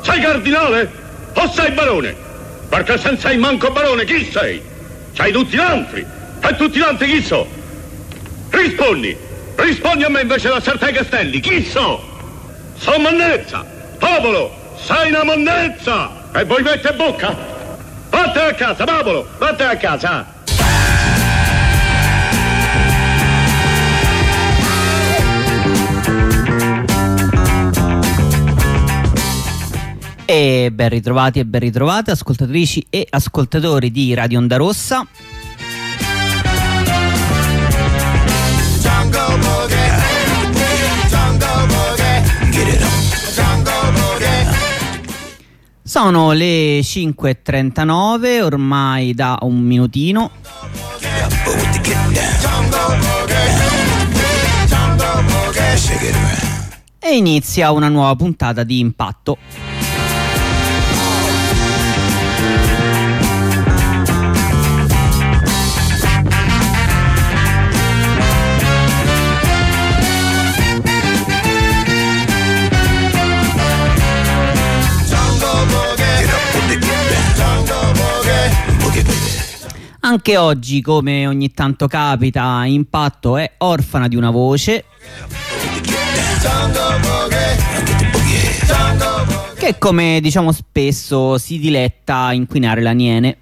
Sei cardinale o sei barone? Perché se non sei manco barone, chi sei? Sei tutti l'altri. E tutti l'altri chi so? Rispondi a me invece da Sartei Castelli, chi so? Sono monnezza, popolo, sei una monnezza! E voi mette bocca? Vattene a casa, popolo, vattene a casa! E ben ritrovati e ben ritrovate ascoltatrici e ascoltatori di Radio Onda Rossa. Sono le 5:39, ormai da un minutino. E inizia una nuova puntata di Impatto. Anche oggi, come ogni tanto capita, Impatto è orfana di una voce, che, come diciamo spesso, si diletta a inquinare l'aniene.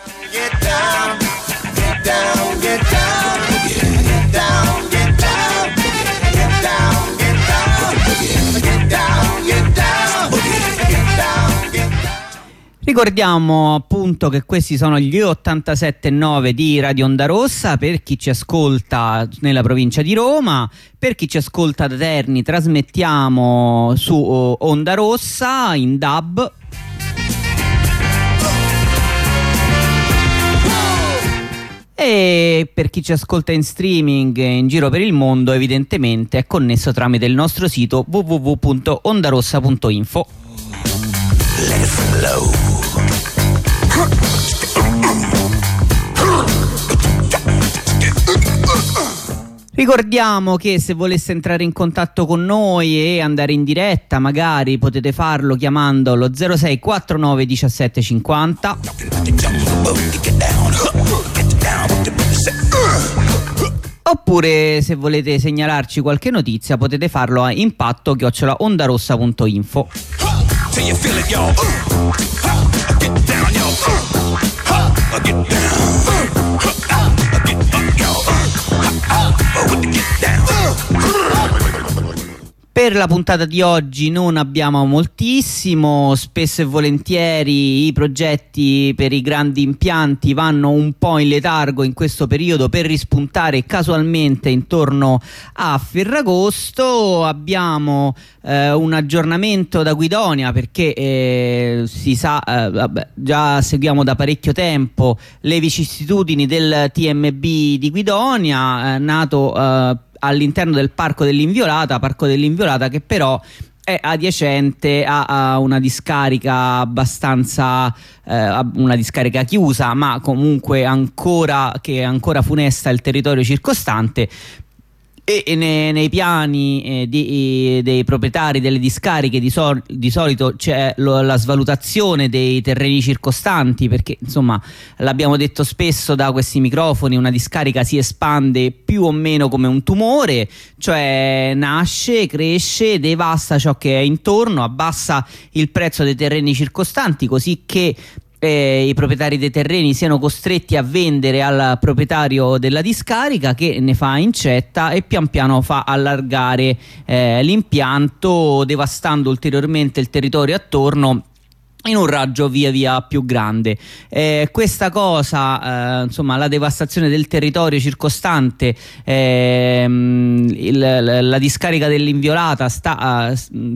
Ricordiamo appunto che questi sono gli 87.9 di Radio Onda Rossa per chi ci ascolta nella provincia di Roma. Per chi ci ascolta da Terni trasmettiamo su Onda Rossa in DAB. E per chi ci ascolta in streaming in giro per il mondo, evidentemente è connesso tramite il nostro sito www.ondarossa.info. Let it flow. Ricordiamo che se voleste entrare in contatto con noi e andare in diretta, magari potete farlo chiamando lo 06 49 17 50. Oppure se volete segnalarci qualche notizia potete farlo a impatto@ondarossa.info. Per la puntata di oggi non abbiamo moltissimo, spesso e volentieri i progetti per i grandi impianti vanno un po' in letargo in questo periodo per rispuntare casualmente intorno a Ferragosto. Abbiamo un aggiornamento da Guidonia perché si sa, già seguiamo da parecchio tempo le vicissitudini del TMB di Guidonia, nato all'interno del Parco dell'Inviolata che però è adiacente a una discarica abbastanza una discarica chiusa, ma comunque ancora funesta il territorio circostante. E nei piani dei proprietari delle discariche di solito c'è la svalutazione dei terreni circostanti, perché insomma l'abbiamo detto spesso da questi microfoni, una discarica si espande più o meno come un tumore, cioè nasce, cresce, devasta ciò che è intorno, abbassa il prezzo dei terreni circostanti, così che i proprietari dei terreni siano costretti a vendere al proprietario della discarica, che ne fa incetta e pian piano fa allargare l'impianto, devastando ulteriormente il territorio attorno in un raggio via via più grande. Questa cosa, insomma, la devastazione del territorio circostante, la discarica dell'Inviolata sta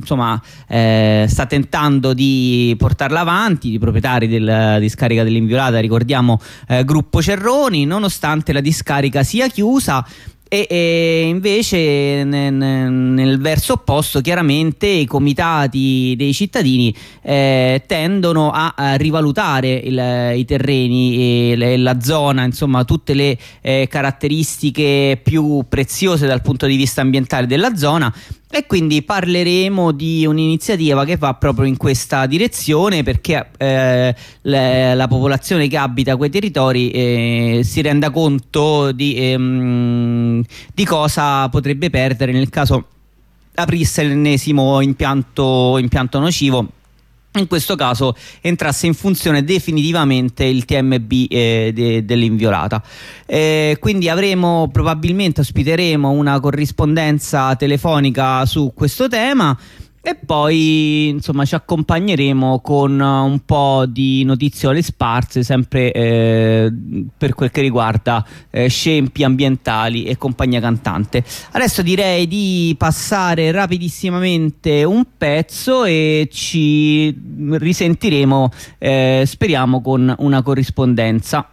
tentando di portarla avanti. I proprietari della discarica dell'Inviolata, ricordiamo, Gruppo Cerroni, nonostante la discarica sia chiusa. E invece nel verso opposto chiaramente i comitati dei cittadini tendono a rivalutare i terreni e la zona, insomma tutte le caratteristiche più preziose dal punto di vista ambientale della zona. E quindi parleremo di un'iniziativa che va proprio in questa direzione, perché la popolazione che abita quei territori si renda conto di cosa potrebbe perdere nel caso aprisse l'ennesimo impianto nocivo. In questo caso entrasse in funzione definitivamente il TMB dell'Inviolata. Quindi probabilmente ospiteremo una corrispondenza telefonica su questo tema e poi insomma ci accompagneremo con un po' di notiziole sparse, sempre per quel che riguarda scempi ambientali e compagnia cantante. Adesso direi di passare rapidissimamente un pezzo e ci risentiremo, speriamo, con una corrispondenza.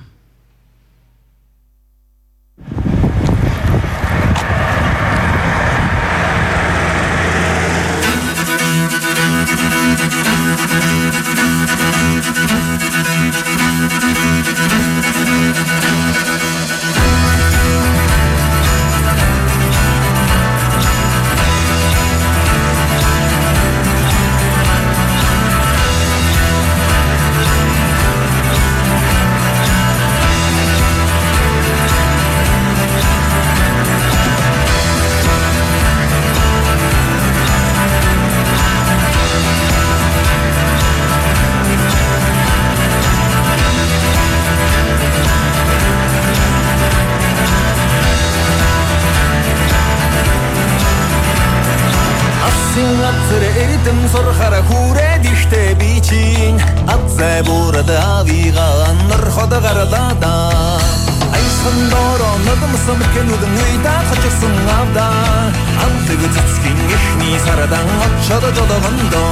Sorkhara khure dishte bichin atze burada vigan narkhada garadada ay sandoro nadam samkenudun uida khachsun avda anteg tskin ihni saradan achada jodagando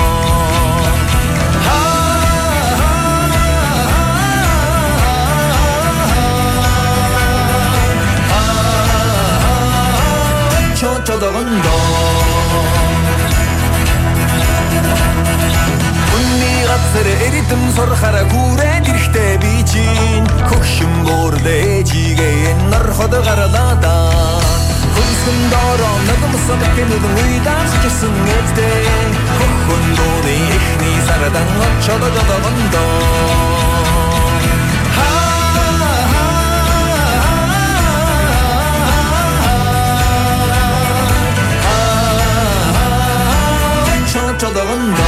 jodagando eritim sorkhara kure dirishte bichin koshim borde jige narkhada garadada kunsun doro nagam sabkenudun uida khachsun evde kokhundone ihni saradan achada jodagando jodagando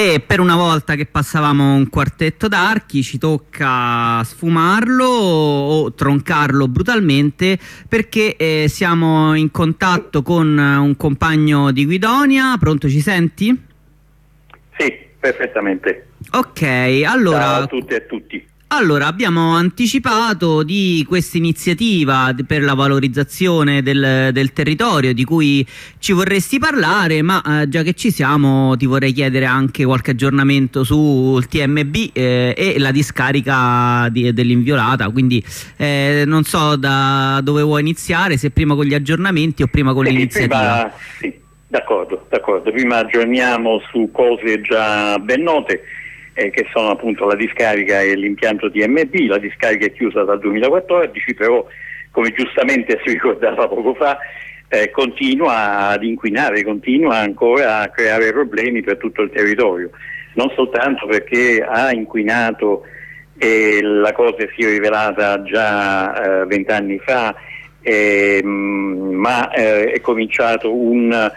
E per una volta che passavamo un quartetto d'archi ci tocca sfumarlo o troncarlo brutalmente, perché siamo in contatto con un compagno di Guidonia. Pronto, ci senti? Sì, perfettamente. Ok, allora... Ciao a tutte e a tutti. Allora, abbiamo anticipato di questa iniziativa per la valorizzazione del territorio di cui ci vorresti parlare, ma già che ci siamo ti vorrei chiedere anche qualche aggiornamento sul TMB e la discarica dell'Inviolata, quindi non so da dove vuoi iniziare, se prima con gli aggiornamenti o prima con l'iniziativa. Sì, d'accordo. Prima aggiorniamo su cose già ben note. Che sono appunto la discarica e l'impianto TMB. La discarica è chiusa dal 2014, però come giustamente si ricordava poco fa continua ad inquinare, continua ancora a creare problemi per tutto il territorio, non soltanto perché ha inquinato e la cosa si è rivelata già 20 anni fa, ma è cominciato un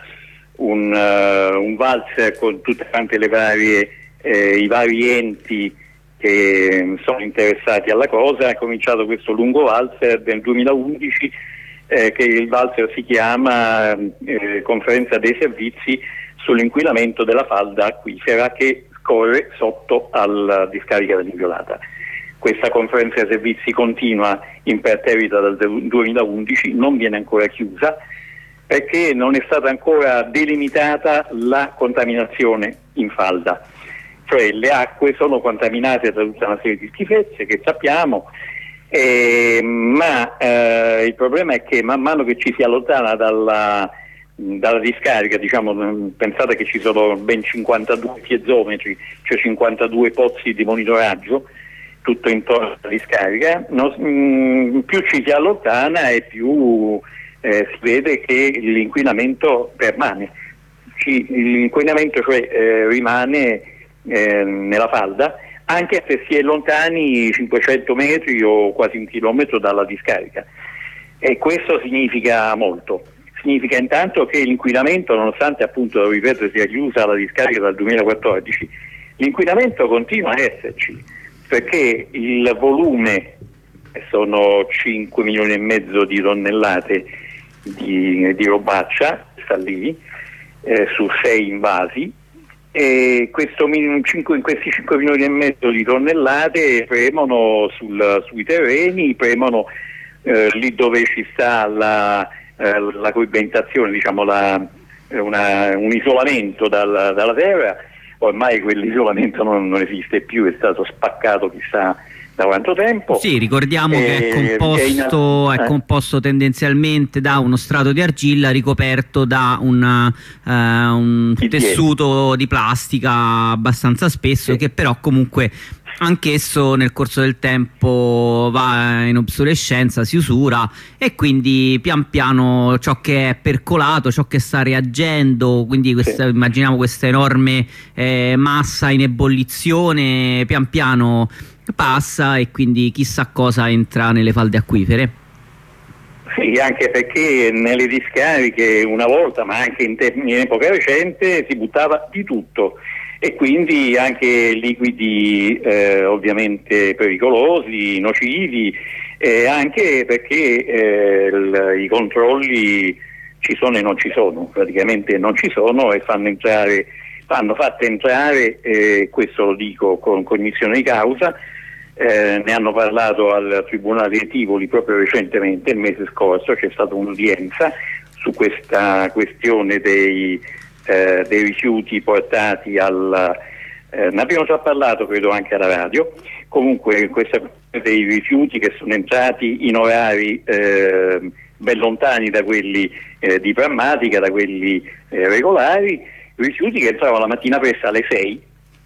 valzer con tutte quante le varie i vari enti che sono interessati alla cosa. È cominciato questo lungo valzer nel 2011 che il valzer si chiama Conferenza dei Servizi sull'inquinamento della falda acquifera che scorre sotto alla discarica dell'Inviolata. Questa conferenza dei servizi continua imperterrita dal 2011, non viene ancora chiusa perché non è stata ancora delimitata la contaminazione in falda. Cioè le acque sono contaminate da tutta una serie di schifezze che sappiamo, ma il problema è che man mano che ci si allontana dalla discarica, diciamo, pensate che ci sono ben 52 piezometri, cioè 52 pozzi di monitoraggio tutto intorno alla discarica, più ci si allontana e più si vede che l'inquinamento permane. L'inquinamento rimane nella falda, anche se si è lontani 500 metri o quasi un chilometro dalla discarica, e questo significa molto. Significa intanto che l'inquinamento, nonostante appunto, ripeto, sia chiusa la discarica dal 2014, l'inquinamento continua a esserci, perché il volume sono 5 milioni e mezzo di tonnellate di robaccia, sta lì, su 6 invasi. E in questi 5 milioni e mezzo di tonnellate premono sui terreni, premono lì dove ci sta la coibentazione, diciamo un isolamento dalla terra. Ormai quell'isolamento non esiste più, è stato spaccato chissà da quanto tempo. Sì, ricordiamo che è composto tendenzialmente da uno strato di argilla ricoperto da un tessuto di plastica abbastanza spesso, che però comunque anch'esso nel corso del tempo va in obsolescenza, si usura, e quindi pian piano ciò che è percolato, ciò che sta reagendo, quindi immaginiamo questa enorme massa in ebollizione, pian piano passa e quindi chissà cosa entra nelle falde acquifere. Sì, anche perché nelle discariche una volta, ma anche in epoca recente, si buttava di tutto, e quindi anche liquidi ovviamente pericolosi, nocivi, anche perché i controlli ci sono e non ci sono, praticamente non ci sono, e fanno fatte entrare, questo lo dico con cognizione di causa. Ne hanno parlato al Tribunale di Tivoli proprio recentemente, il mese scorso c'è stata un'udienza su questa questione dei rifiuti portati ne abbiamo già parlato credo anche alla radio. Comunque questa questione dei rifiuti che sono entrati in orari ben lontani da quelli di prammatica, da quelli regolari, rifiuti che entravano la mattina presto alle 6,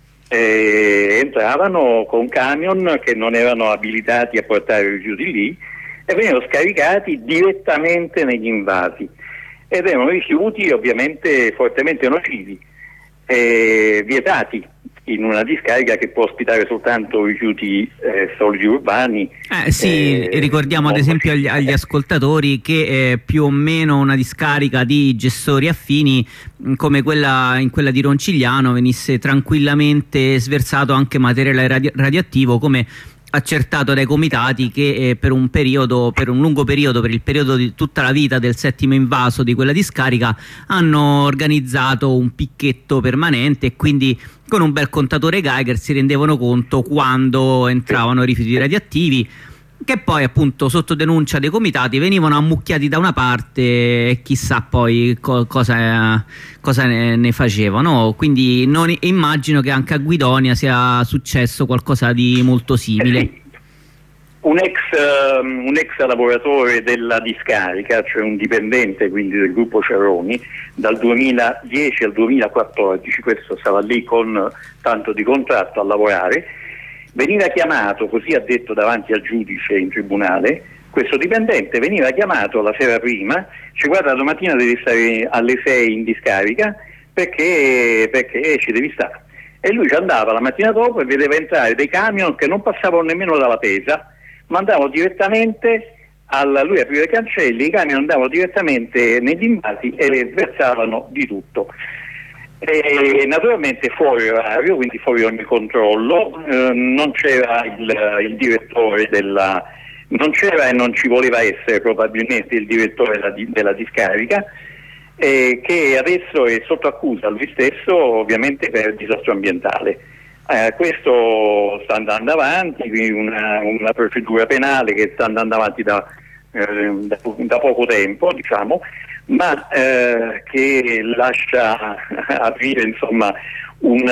entravano con camion che non erano abilitati a portare i rifiuti lì e venivano scaricati direttamente negli invasi, ed erano rifiuti ovviamente fortemente nocivi. vietati in una discarica che può ospitare soltanto rifiuti solidi urbani. Sì, ricordiamo ad esempio agli ascoltatori che più o meno una discarica di Gessori Affini come quella di Roncigliano venisse tranquillamente sversato anche materiale radioattivo, come accertato dai comitati che per un lungo periodo, per il periodo di tutta la vita del settimo invaso di quella discarica, hanno organizzato un picchetto permanente e quindi con un bel contatore Geiger si rendevano conto quando entravano rifiuti radioattivi, che poi appunto sotto denuncia dei comitati venivano ammucchiati da una parte e chissà poi cosa ne facevano. Quindi immagino che anche a Guidonia sia successo qualcosa di molto simile. Sì. Un ex lavoratore della discarica, cioè un dipendente quindi del gruppo Ceroni, dal 2010 al 2014, questo stava lì con tanto di contratto a lavorare, veniva chiamato, così ha detto davanti al giudice in tribunale, questo dipendente veniva chiamato la sera prima, ci guarda, domattina devi stare alle 6 in discarica perché ci devi stare. E lui ci andava la mattina dopo e vedeva entrare dei camion che non passavano nemmeno dalla Pesa, ma andavano direttamente lui apriva i cancelli, i camion andavano direttamente negli invasi e le versavano di tutto. E naturalmente fuori orario, quindi fuori ogni controllo, non c'era il direttore non c'era e non ci voleva essere probabilmente il direttore della discarica, che adesso è sotto accusa lui stesso ovviamente per disastro ambientale. Questo sta andando avanti, una procedura penale che sta andando avanti da poco tempo, diciamo, ma che lascia aprire insomma un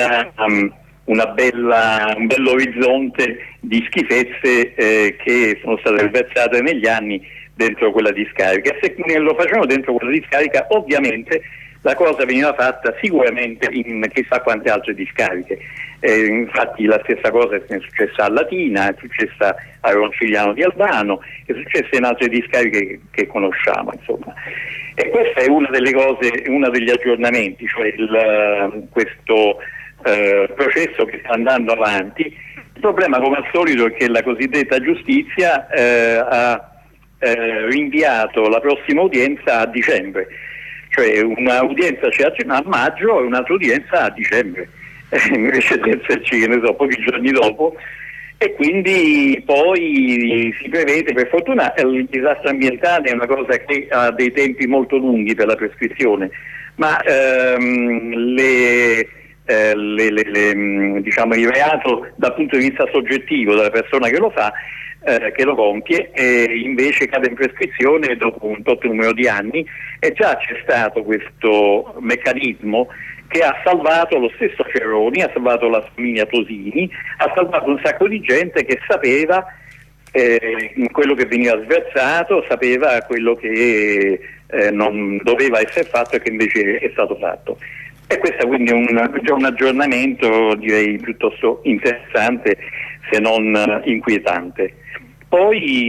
bell'orizzonte di schifezze che sono state versate negli anni dentro quella discarica. Se lo facevano dentro quella discarica, ovviamente la cosa veniva fatta sicuramente in chissà quante altre discariche. Infatti la stessa cosa è successa a Latina, è successa a Roncigliano di Albano, è successa in altre discariche che conosciamo, insomma. E questa è una delle cose, uno degli aggiornamenti, cioè questo processo che sta andando avanti. Il problema, come al solito, è che la cosiddetta giustizia ha rinviato la prossima udienza a dicembre, cioè un'udienza c'è a maggio e un'altra udienza a dicembre, invece di esserci, che ne so, pochi giorni dopo. E quindi poi si prevede, per fortuna il disastro ambientale è una cosa che ha dei tempi molto lunghi per la prescrizione, ma diciamo il reato dal punto di vista soggettivo della persona che lo fa, che lo compie, invece cade in prescrizione dopo un tot numero di anni, e già c'è stato questo meccanismo che ha salvato lo stesso Ceroni, ha salvato la famiglia Tosini, ha salvato un sacco di gente che sapeva quello che veniva sversato, sapeva quello che non doveva essere fatto e che invece è stato fatto. E questo quindi è un aggiornamento, direi, piuttosto interessante, se non inquietante. Poi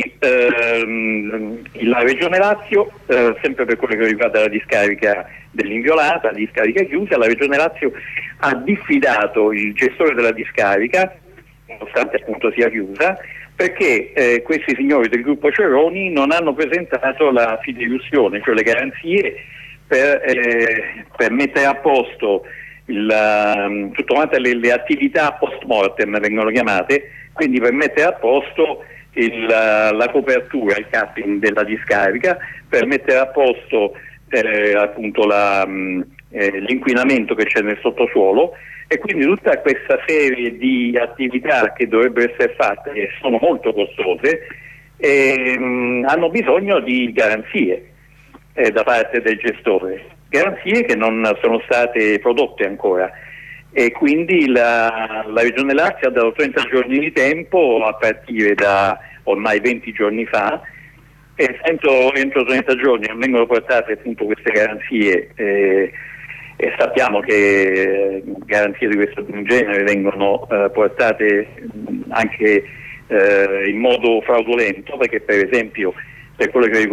la Regione Lazio, sempre per quello che riguarda la discarica dell'Inviolata, la discarica chiusa, la Regione Lazio ha diffidato il gestore della discarica, nonostante appunto sia chiusa, perché questi signori del gruppo Ceroni non hanno presentato la fideiussione, cioè le garanzie per mettere a posto tutte quante le attività post mortem vengono chiamate, quindi per mettere a posto la copertura, il capping della discarica, per mettere a posto appunto l'inquinamento che c'è nel sottosuolo, e quindi tutta questa serie di attività che dovrebbero essere fatte, che sono molto costose, hanno bisogno di garanzie da parte del gestore, garanzie che non sono state prodotte ancora. E quindi la Regione Lazio ha dato 30 giorni di tempo a partire da ormai 20 giorni fa, e entro 30 giorni non vengono portate appunto queste garanzie, e sappiamo che garanzie di questo genere vengono portate anche in modo fraudolento, perché per esempio per quello che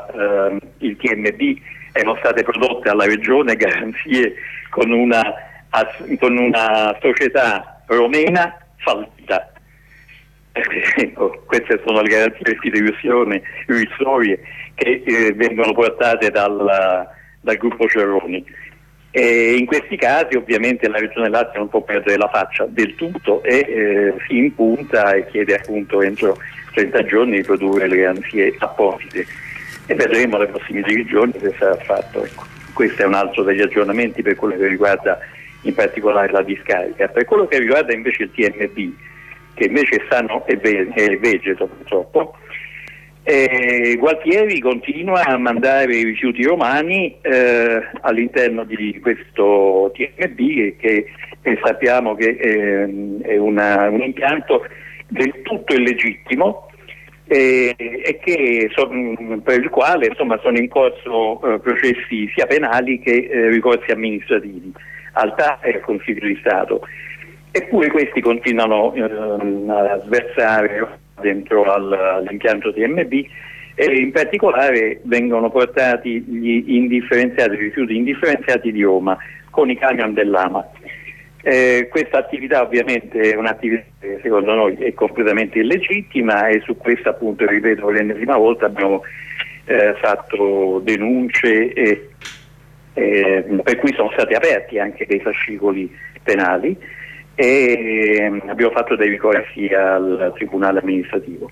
riguardava il TMB erano state prodotte alla Regione garanzie con una con una società romena fallita. Ecco, queste sono le garanzie di fideiussione illusorie che vengono portate dal gruppo Cerroni. E in questi casi ovviamente la Regione Lazio non può perdere la faccia del tutto e si impunta e chiede appunto entro 30 giorni di produrre le garanzie apposite, e vedremo nei prossimi 10 giorni se sarà fatto. Ecco, questo è un altro degli aggiornamenti per quello che riguarda in particolare la discarica. Per quello che riguarda invece il TMB, che invece è sano e vegeto purtroppo, Gualtieri continua a mandare i rifiuti romani all'interno di questo TMB che sappiamo che è un impianto del tutto illegittimo e che per il quale insomma sono in corso processi sia penali che ricorsi amministrativi al TAR e al Consiglio di Stato. Eppure questi continuano a sversare dentro all'impianto TMB e in particolare vengono portati gli rifiuti indifferenziati di Roma con i camion dell'AMA. Questa attività ovviamente è un'attività che secondo noi è completamente illegittima e su questa appunto, ripeto per l'ennesima volta, abbiamo fatto denunce per cui sono stati aperti anche dei fascicoli penali e abbiamo fatto dei ricorsi al Tribunale amministrativo.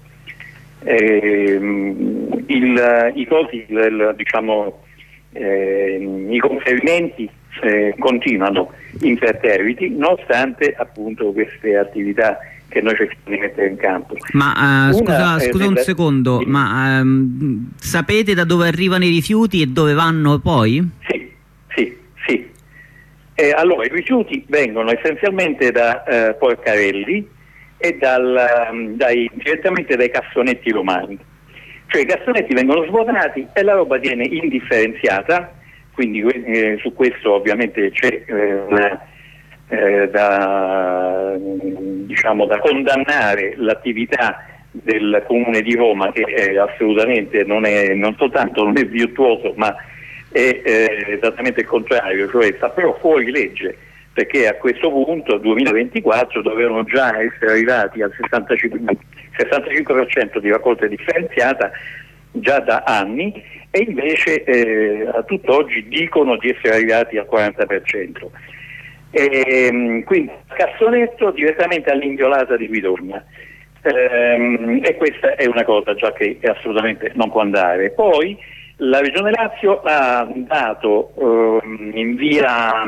I conferimenti continuano imperterriti nonostante appunto queste attività che noi cerchiamo di mettere in campo. Ma scusa un secondo, ma sapete da dove arrivano i rifiuti e dove vanno poi? Sì. Allora, i rifiuti vengono essenzialmente da Porcarelli e direttamente dai cassonetti romani. Cioè i cassonetti vengono svuotati e la roba viene indifferenziata, quindi su questo ovviamente c'è da condannare l'attività del Comune di Roma, che assolutamente non soltanto non è virtuoso, ma è esattamente il contrario, cioè sta però fuori legge, perché a questo punto 2024 dovevano già essere arrivati al 65% di raccolta differenziata già da anni e invece a tutt'oggi dicono di essere arrivati al 40%. Quindi cassonetto direttamente all'inviolata di Guidogna. E questa è una cosa già che assolutamente non può andare. Poi la Regione Lazio ha dato in via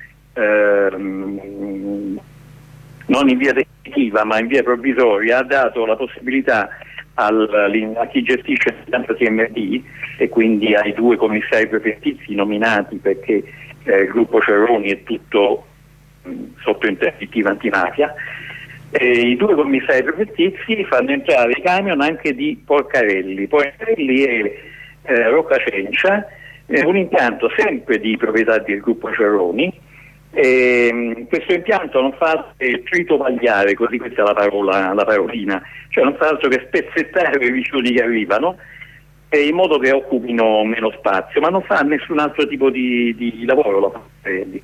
non in via definitiva ma in via provvisoria, ha dato la possibilità a chi gestisce l'impianto TMB e quindi ai 2 commissari prefettizi nominati, perché il gruppo Cerroni è tutto sotto interdittiva antimafia, i 2 commissari prefettizi fanno entrare i camion anche di Porcarelli. Porcarelli è Rocca Cencia, un impianto sempre di proprietà del gruppo Cerroni. Questo impianto non fa altro che tritovagliare, così questa è la parolina, cioè non fa altro che spezzettare i rifiuti che arrivano in modo che occupino meno spazio, ma non fa nessun altro tipo di lavoro la Porcarelli.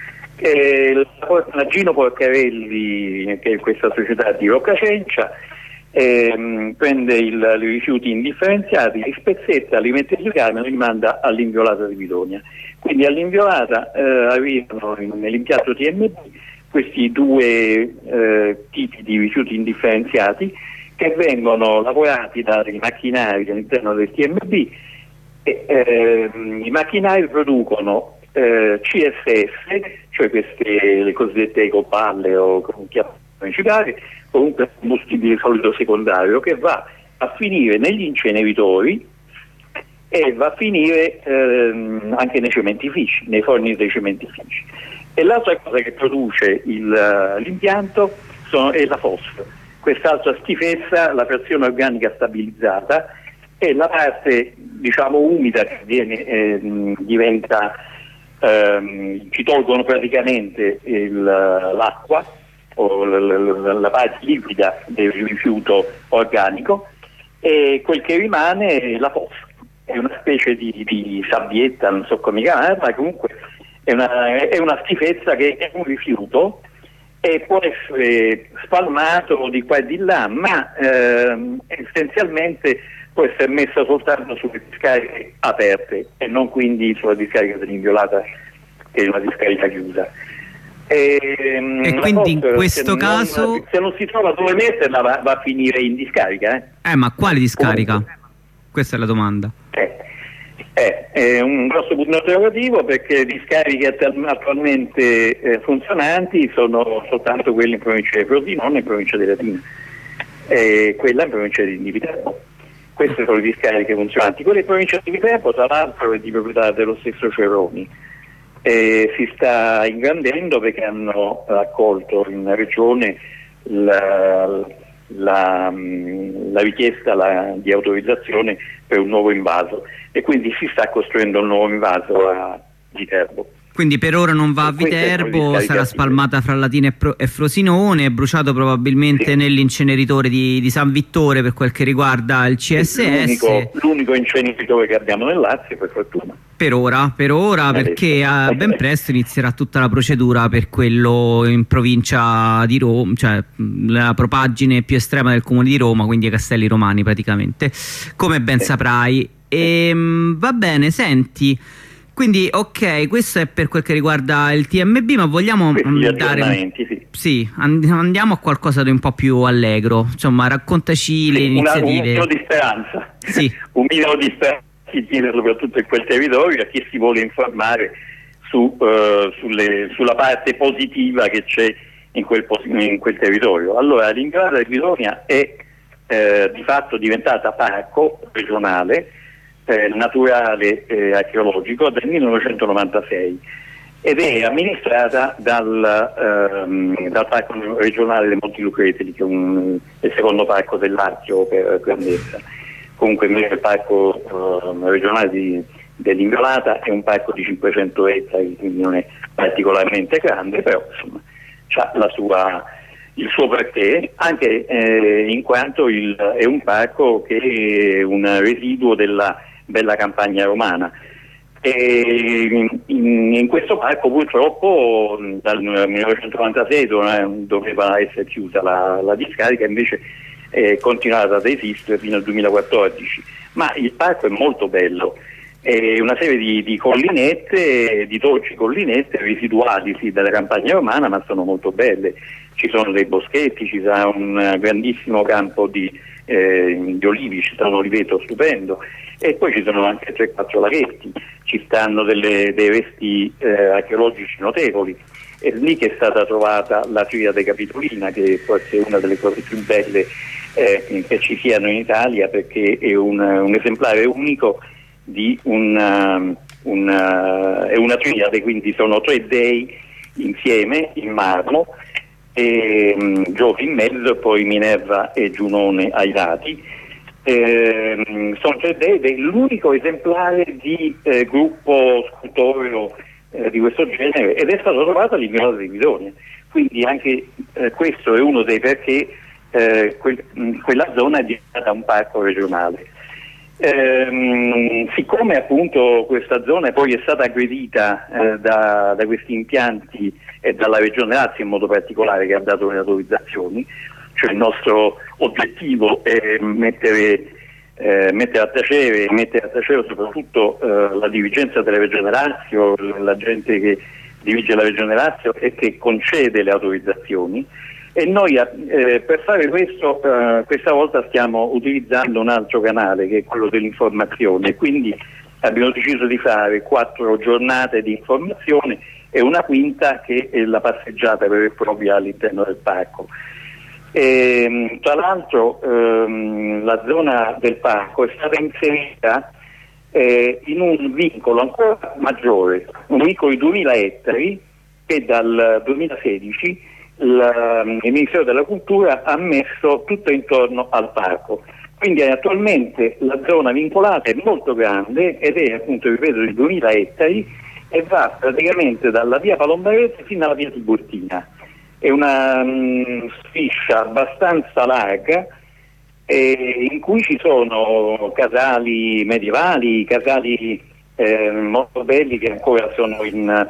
La Gino Porcarelli, che è questa società di Rocca Cencia, prende i rifiuti indifferenziati, li spezzetta, li mette sui camion e li manda all'inviolata di Guidogna. Quindi all'inviolata arrivano nell'impianto TMB questi 2 tipi di rifiuti indifferenziati che vengono lavorati dai macchinari all'interno del TMB e i macchinari producono CSS, cioè le cosiddette ecoballe o come chiamano principali, comunque combustibile solido secondario, che va a finire negli inceneritori e va a finire anche nei cementifici, nei forni dei cementifici. E l'altra cosa che produce l'impianto è la fosforo, quest'altra schifezza, la frazione organica stabilizzata, e la parte umida che diventa, ci tolgono praticamente l'acqua o la parte liquida del rifiuto organico, e quel che rimane è la fosforo. È una specie di sabbietta, non so come chiamarla, ma comunque è una schifezza che è un rifiuto e può essere spalmato di qua e di là, ma essenzialmente può essere messa soltanto sulle discariche aperte e non quindi sulla discarica dell'Inviolata, che è una discarica chiusa. E quindi in questo caso se non si trova dove metterla va a finire in discarica. Ma quale discarica? Questa è la domanda. È un grosso punto interrogativo, perché discariche attualmente funzionanti sono soltanto quelle in provincia di Frosinone e in provincia di Latina, quella in provincia di Viterbo. Queste sono le discariche funzionanti. Quella in provincia di Viterbo, tra l'altro, è di proprietà dello stesso Cerroni. Si sta ingrandendo perché hanno accolto in regione la richiesta di autorizzazione per un nuovo invaso, e quindi si sta costruendo un nuovo invaso a Viterbo. Quindi per ora non va a Viterbo, sarà spalmata fra Latina e Frosinone, è bruciato probabilmente nell'inceneritore di San Vittore per quel che riguarda il CSS. L'unico inceneritore che abbiamo nel Lazio, per fortuna. Per ora, perché ben presto inizierà tutta la procedura per quello in provincia di Roma, cioè la propaggine più estrema del comune di Roma, quindi ai Castelli Romani praticamente, come ben saprai. Va bene, senti, quindi ok, questo è per quel che riguarda il TMB, ma vogliamo dare andiamo a qualcosa di un po' più allegro, insomma, raccontaci le iniziative. Un minimo di speranza. Sì. Un minimo di speranza si tiene soprattutto in quel territorio, a chi si vuole informare sulla parte positiva che c'è in quel territorio. Allora, l'Inviolata di Vidonia è di fatto diventata parco regionale naturale archeologico dal 1996 ed è amministrata dal parco regionale dei Monti Lucretili, che è il secondo parco del Lazio per grandezza. Comunque invece il parco regionale dell'Inviolata è un parco di 500 ettari, quindi non è particolarmente grande, però insomma c'ha il suo perché, anche in quanto è un parco che è un residuo della bella campagna romana. E in questo parco purtroppo dal 1996 doveva essere chiusa la discarica, invece è continuata ad esistere fino al 2014. Ma il parco è molto bello, è una serie di collinette, di dolci collinette residuali della campagna romana, ma sono molto belle. Ci sono dei boschetti, ci sarà un grandissimo campo di olivi, ci sta un oliveto stupendo, e poi ci sono anche 3-4 laghetti, ci stanno dei resti archeologici notevoli. È lì che è stata trovata la Triade Capitolina, che forse è una delle cose più belle che ci siano in Italia, perché è un esemplare unico di è una triade, quindi sono 3 dei insieme in marmo, Giove in mezzo e poi Minerva e Giunone ai lati. Sono 3 dei ed è l'unico esemplare di gruppo scultoreo di questo genere, ed è stato trovato all'Inviolata di Vidonia. Quindi anche questo è uno dei perché quella zona è diventata un parco regionale. Siccome appunto questa zona poi è stata aggredita da questi impianti e dalla Regione Lazio in modo particolare, che ha dato le autorizzazioni, cioè il nostro obiettivo è mettere a tacere soprattutto la dirigenza della Regione Lazio, la gente che dirige la Regione Lazio e che concede le autorizzazioni. E noi per fare questo questa volta stiamo utilizzando un altro canale, che è quello dell'informazione, quindi abbiamo deciso di fare 4 giornate di informazione e una quinta che è la passeggiata vera e propria all'interno del parco. Tra l'altro la zona del parco è stata inserita in un vincolo ancora maggiore, un vincolo di 2000 ettari che dal 2016 il Ministero della Cultura ha messo tutto intorno al parco. Quindi attualmente la zona vincolata è molto grande ed è appunto, ripeto, di 2000 ettari e va praticamente dalla via Palombarese fino alla via Tiburtina. È una striscia abbastanza larga in cui ci sono casali medievali, casali molto belli che ancora sono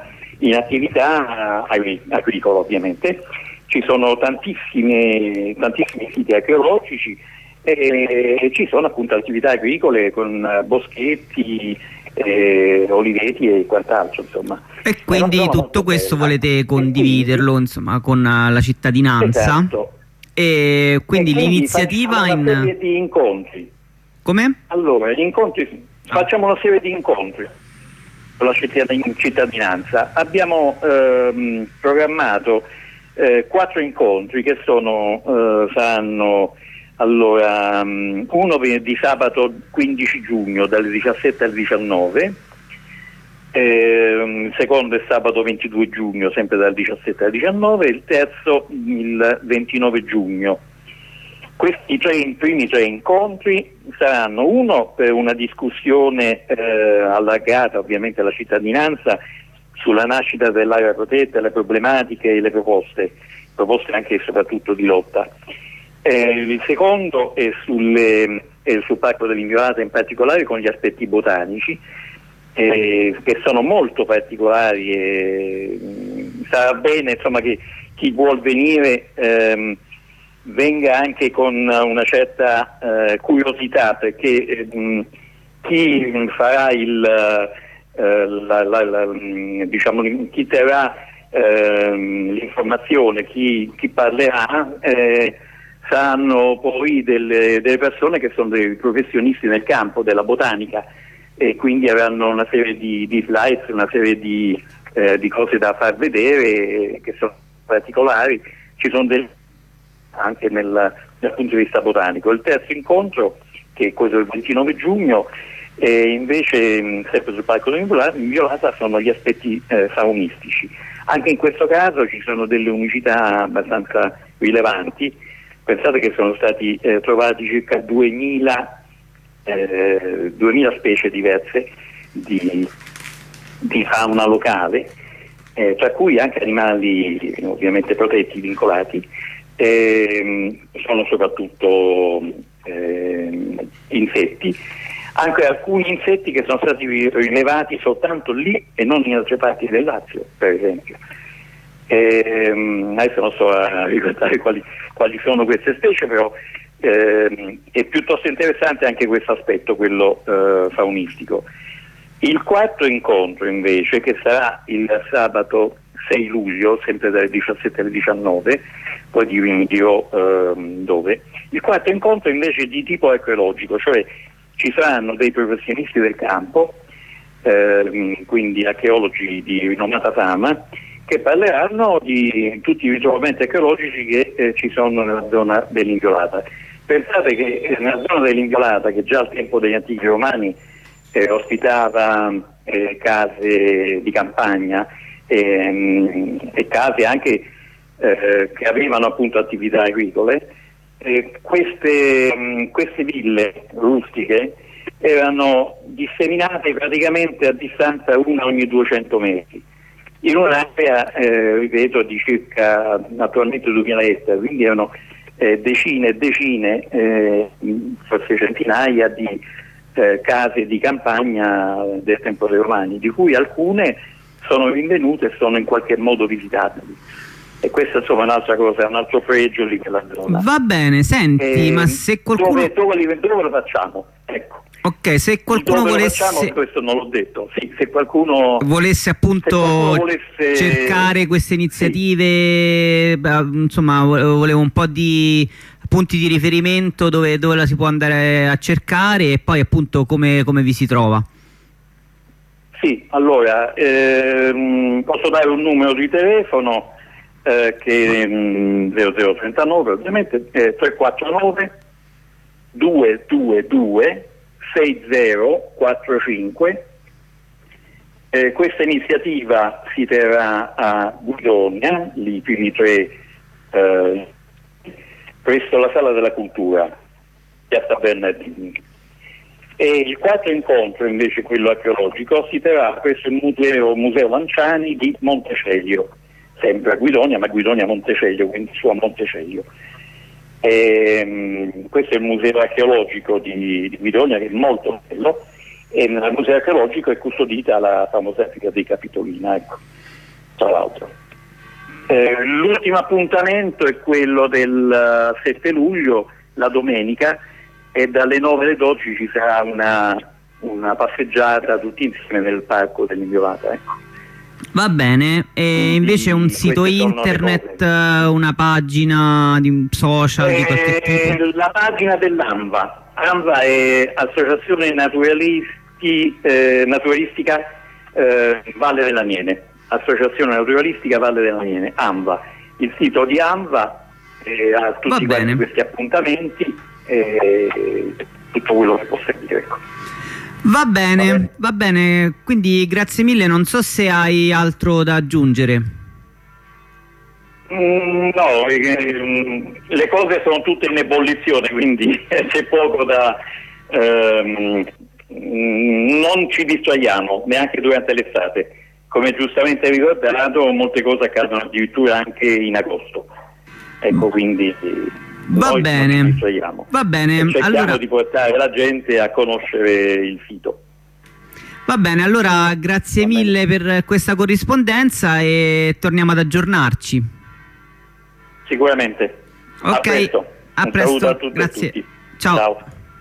in attività agricola ovviamente. Ci sono tantissimi siti archeologici e ci sono appunto attività agricole con boschetti, oliveti e quant'altro, insomma. E quindi tutto questo volete condividerlo, insomma, con la cittadinanza? Esatto. E quindi l'iniziativa facciamo una serie di incontri. Come? Allora, gli incontri, facciamo una serie di incontri con la cittadinanza. Abbiamo programmato 4 incontri che saranno allora uno di sabato 15 giugno dalle 17 alle 19, secondo è sabato 22 giugno sempre dalle 17 alle 19 e il terzo il 29 giugno. Questi primi tre incontri saranno uno per una discussione allargata ovviamente alla cittadinanza sulla nascita dell'area protetta, le problematiche e le proposte anche e soprattutto di lotta. Il secondo è sul Parco dell'Inviolata, in particolare con gli aspetti botanici, che sono molto particolari e sarà bene insomma che chi vuol venire venga anche con una certa curiosità, perché chi farà chi terrà l'informazione, chi parlerà saranno poi delle persone che sono dei professionisti nel campo della botanica e quindi avranno una serie di slides, una serie di cose da far vedere che sono particolari. Ci sono anche dal punto di vista botanico. Il terzo incontro, che è quello del 29 giugno, invece sempre sul Parco dell'Inviolata, sono gli aspetti faunistici. Anche in questo caso ci sono delle unicità abbastanza rilevanti. Pensate che sono stati trovati circa 2000 specie diverse di fauna locale, tra cui anche animali ovviamente protetti, vincolati. Sono soprattutto insetti, anche alcuni insetti che sono stati rilevati soltanto lì e non in altre parti del Lazio, per esempio. Adesso non so a ricordare quali sono queste specie, però è piuttosto interessante anche questo aspetto, quello faunistico. Il quarto incontro invece, che sarà il sabato 6 luglio, sempre dalle 17 alle 19, poi vi dirò dove. Il quarto incontro invece è di tipo archeologico, cioè ci saranno dei professionisti del campo, quindi archeologi di rinomata fama, che parleranno di tutti i ritrovamenti archeologici che ci sono nella zona dell'Inviolata. Pensate che nella zona dell'Inviolata, che già al tempo degli antichi romani ospitava case di campagna e case anche che avevano appunto attività agricole, queste ville rustiche erano disseminate praticamente a distanza una ogni 200 metri in un'area, ripeto, di circa attualmente 2000 ettari, quindi erano decine e decine, forse centinaia di case di campagna del tempo dei Romani, di cui alcune sono rinvenute e sono in qualche modo visitabili. E questa insomma è un'altra cosa, è un altro pregio lì della zona. Va bene, senti, ma se qualcuno... Dove lo facciamo? Ecco. Ok, se qualcuno volesse... questo non l'ho detto. Sì, se qualcuno volesse appunto cercare queste iniziative, sì. Insomma, volevo un po' di punti di riferimento dove la si può andare a cercare e poi appunto come vi si trova. Sì, allora, posso dare un numero di telefono che è 0039 ovviamente, 349 222 6045. Questa iniziativa si terrà a Guidonia, i primi 3 presso la Sala della Cultura, Piazza Bernardini. E il quarto incontro invece, quello archeologico, si terrà presso il Museo Lanciani di Montecelio, sempre a Guidonia, ma Guidonia Montecelio, quindi su a Montecelio. Questo è il museo archeologico di Guidonia, che è molto bello, e nel museo archeologico è custodita la famosa epica dei Capitolina, ecco. tra l'altro. L'ultimo appuntamento è quello del 7 luglio, la domenica, e dalle 9 alle 12 ci sarà una passeggiata tutti insieme nel parco dell'Inviolata, ecco. Va bene, e invece un sito internet, una pagina di un social di qualche tipo? La pagina dell'ANVA. ANVA è Associazione Naturalistica Valle dell'Aniene. Associazione Naturalistica Valle dell'Aniene, ANVA. Il sito di ANVA ha tutti questi appuntamenti e tutto quello che posso dire, ecco. Va bene, quindi grazie mille, non so se hai altro da aggiungere. No, le cose sono tutte in ebollizione, quindi c'è poco da... non ci distraiamo, neanche durante l'estate. Come giustamente hai ricordato, molte cose accadono addirittura anche in agosto. Ecco, quindi... Va bene, cerchiamo allora di portare la gente a conoscere il sito. Va bene, allora grazie mille per questa corrispondenza e torniamo ad aggiornarci. Sicuramente. Ok, a presto. Un saluto a tutti. Grazie. E tutti. Ciao.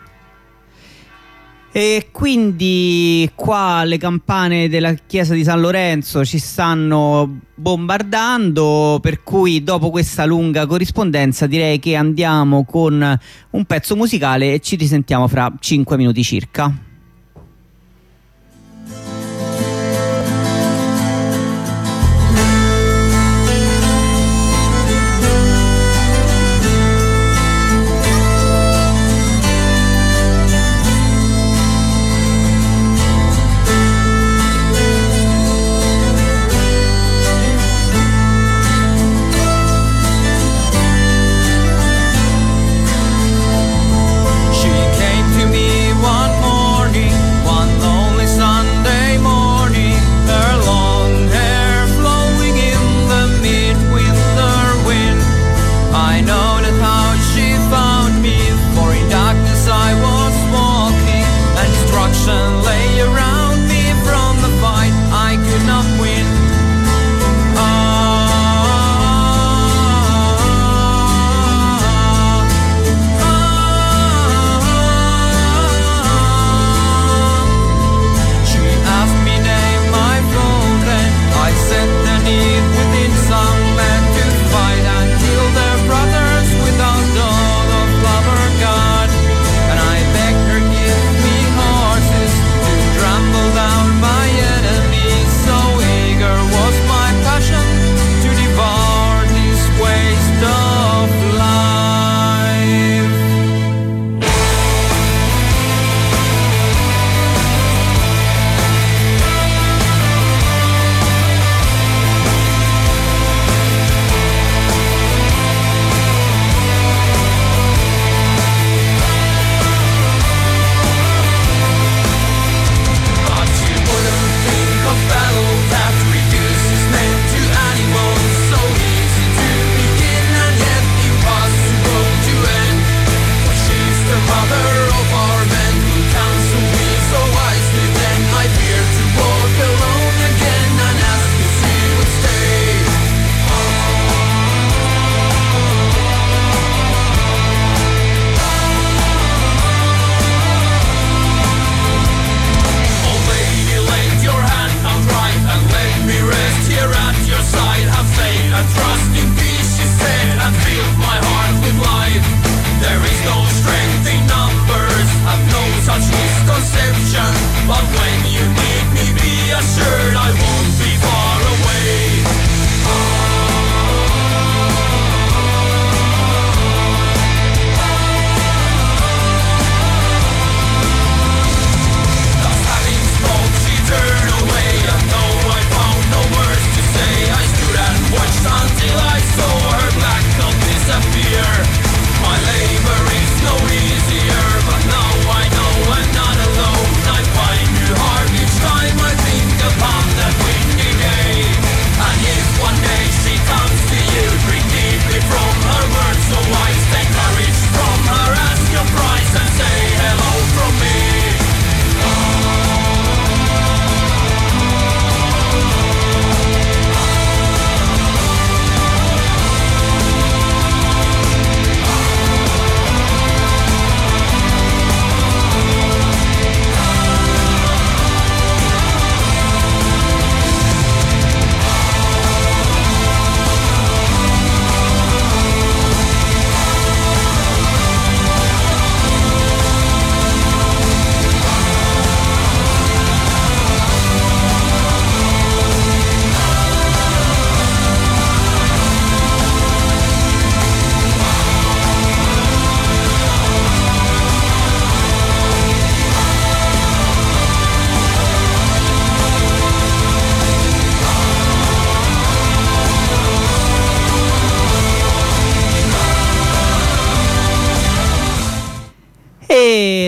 E quindi qua le campane della chiesa di San Lorenzo ci stanno bombardando, per cui dopo questa lunga corrispondenza direi che andiamo con un pezzo musicale e ci risentiamo fra 5 minuti circa. She came to me one morning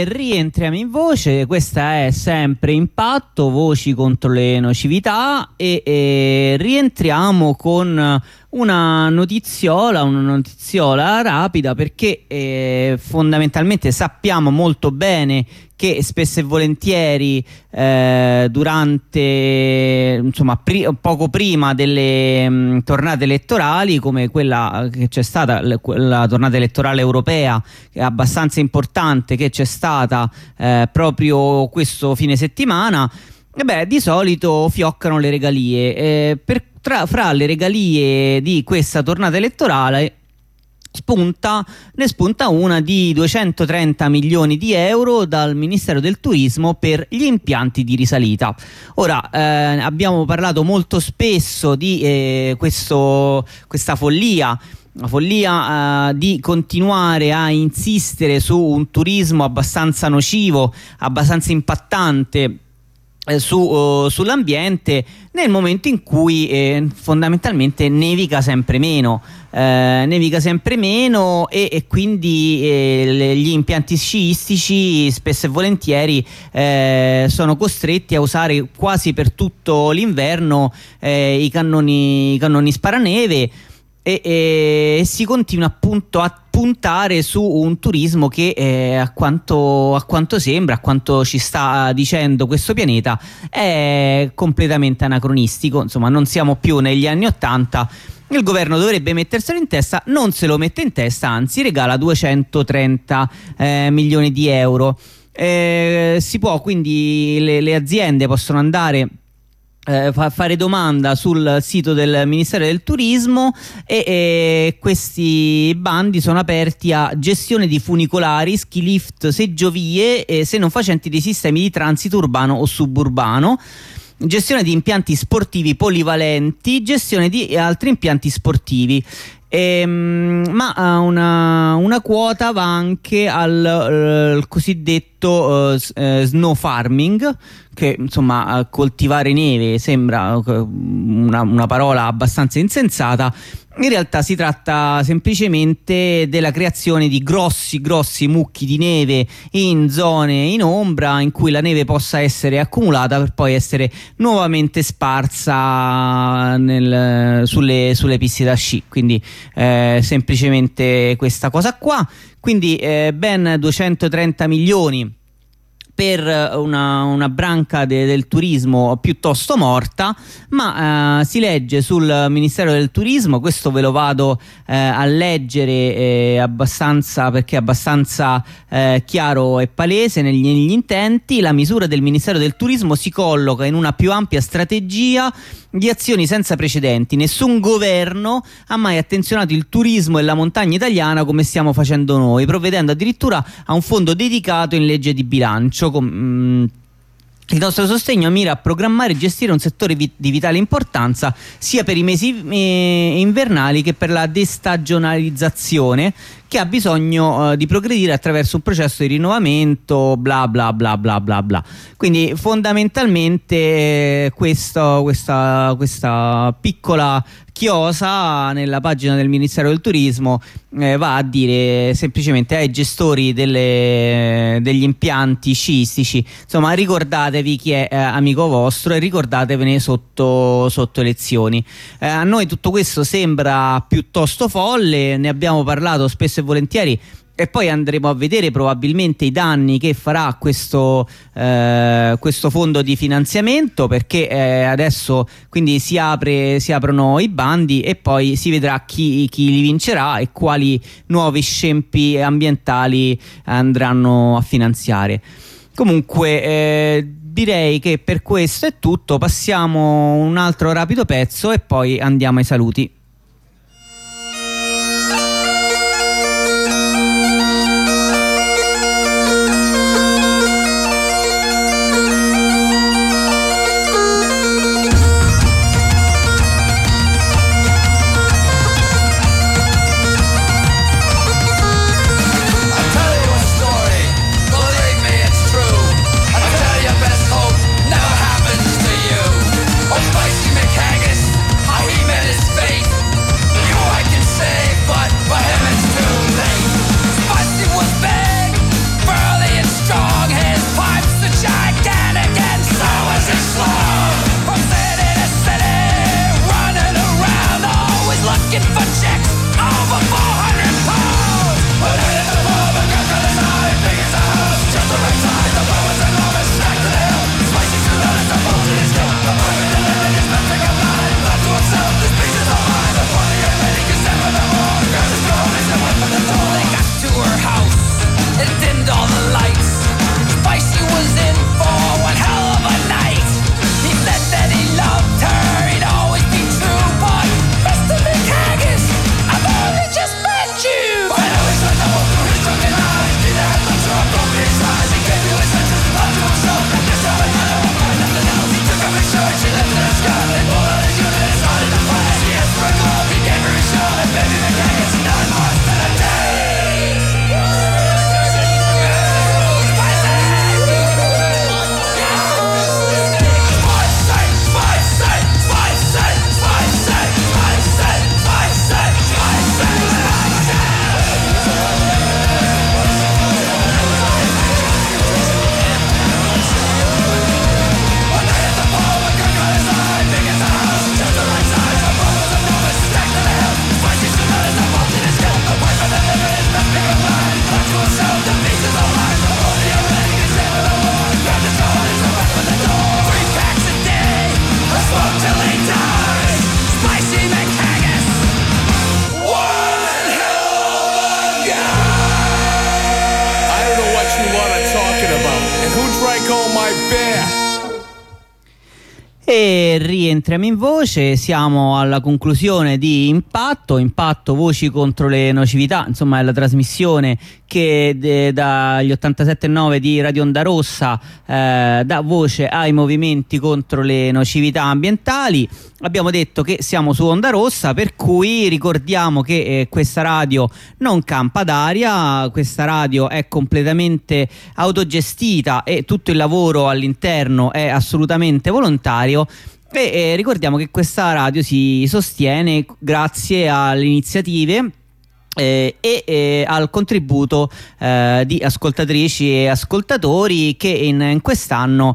rientriamo in voce, questa è sempre Impatto, voci contro le nocività e rientriamo con una notiziola rapida perché fondamentalmente sappiamo molto bene che spesso e volentieri durante, insomma, poco prima delle tornate elettorali, come quella che c'è stata, la tornata elettorale europea, che è abbastanza importante, che c'è stata proprio questo fine settimana, di solito fioccano le regalie. Fra le regalie di questa tornata elettorale ne spunta una di 230 milioni di euro dal Ministero del Turismo per gli impianti di risalita. Ora, abbiamo parlato molto spesso di questa follia di continuare a insistere su un turismo abbastanza nocivo, abbastanza impattante sull'ambiente, nel momento in cui fondamentalmente nevica sempre meno e quindi gli impianti sciistici spesso e volentieri sono costretti a usare quasi per tutto l'inverno i cannoni sparaneve e si continua appunto a puntare su un turismo che a quanto sembra, a quanto ci sta dicendo questo pianeta, è completamente anacronistico. Insomma, non siamo più negli anni '80. Il governo dovrebbe metterselo in testa, non se lo mette in testa, anzi regala 230 milioni di euro. Si può quindi, le aziende possono andare fare domanda sul sito del Ministero del Turismo e questi bandi sono aperti a gestione di funicolari, ski lift, seggiovie se non facenti dei sistemi di transito urbano o suburbano, gestione di impianti sportivi polivalenti, gestione di altri impianti sportivi. Ma una quota va anche al cosiddetto snow farming, che insomma coltivare neve sembra una parola abbastanza insensata. In realtà si tratta semplicemente della creazione di grossi succhi di neve in zone in ombra in cui la neve possa essere accumulata per poi essere nuovamente sparsa sulle piste da sci. Quindi semplicemente questa cosa qua. Quindi ben 230 milioni per una branca del turismo piuttosto morta, ma si legge sul Ministero del Turismo, questo ve lo vado a leggere abbastanza, perché è abbastanza chiaro e palese negli intenti. La misura del Ministero del Turismo si colloca in una più ampia strategia di azioni senza precedenti. Nessun governo ha mai attenzionato il turismo e la montagna italiana come stiamo facendo noi, provvedendo addirittura a un fondo dedicato in legge di bilancio. Il nostro sostegno mira a programmare e gestire un settore di vitale importanza sia per i mesi invernali che per la destagionalizzazione, che ha bisogno di progredire attraverso un processo di rinnovamento, bla bla bla bla bla bla. Quindi fondamentalmente questa piccola chiosa nella pagina del Ministero del Turismo va a dire semplicemente ai gestori degli impianti sciistici, insomma, ricordatevi chi è amico vostro e ricordatevene sotto elezioni. A noi tutto questo sembra piuttosto folle, ne abbiamo parlato spesso e volentieri e poi andremo a vedere probabilmente i danni che farà questo fondo di finanziamento, perché adesso quindi si aprono i bandi e poi si vedrà chi li vincerà e quali nuovi scempi ambientali andranno a finanziare. Comunque direi che per questo è tutto, passiamo un altro rapido pezzo e poi andiamo ai saluti. Space, how he met his fate. E rientriamo in voce, siamo alla conclusione di Impatto Voci contro le nocività, insomma è la trasmissione che dagli 87.9 di Radio Onda Rossa dà voce ai movimenti contro le nocività ambientali. Abbiamo detto che siamo su Onda Rossa, per cui ricordiamo che questa radio non campa d'aria, questa radio è completamente autogestita e tutto il lavoro all'interno è assolutamente volontario. E ricordiamo che questa radio si sostiene grazie alle iniziative e al contributo di ascoltatrici e ascoltatori che in quest'anno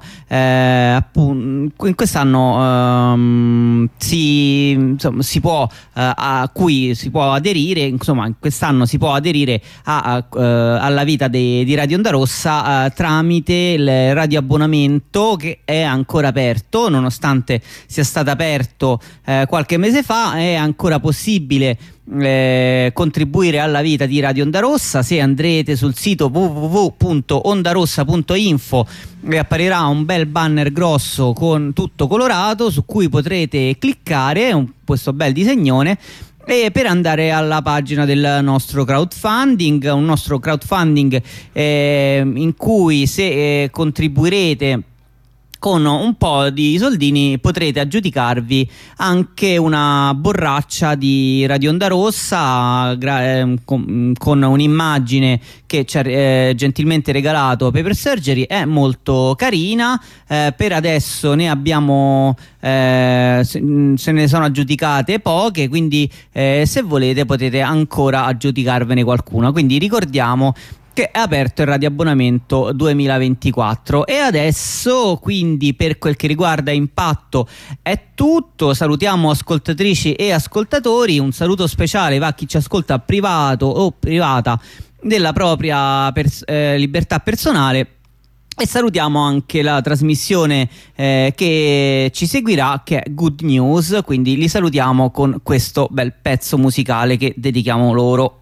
si può a cui si può aderire, insomma in quest'anno si può aderire alla vita di Radio Onda Rossa tramite il radioabbonamento, che è ancora aperto, nonostante sia stato aperto qualche mese fa. È ancora possibile contribuire alla vita di Radio Onda Rossa. Se andrete sul sito www.ondarossa.info vi apparirà un bel banner grosso con tutto colorato su cui potrete cliccare questo bel disegnone e per andare alla pagina del nostro crowdfunding, un nostro crowdfunding in cui se contribuirete con un po' di soldini potrete aggiudicarvi anche una borraccia di Radio Onda Rossa con un'immagine che ci ha gentilmente regalato Paper Surgery. È molto carina, per adesso ne abbiamo se ne sono aggiudicate poche, quindi se volete potete ancora aggiudicarvene qualcuna. Quindi ricordiamo che è aperto il radioabbonamento 2024. E adesso, quindi, per quel che riguarda Impatto è tutto. Salutiamo ascoltatrici e ascoltatori, un saluto speciale va a chi ci ascolta privato o privata della propria libertà personale, e salutiamo anche la trasmissione che ci seguirà, che è Good News, quindi li salutiamo con questo bel pezzo musicale che dedichiamo loro.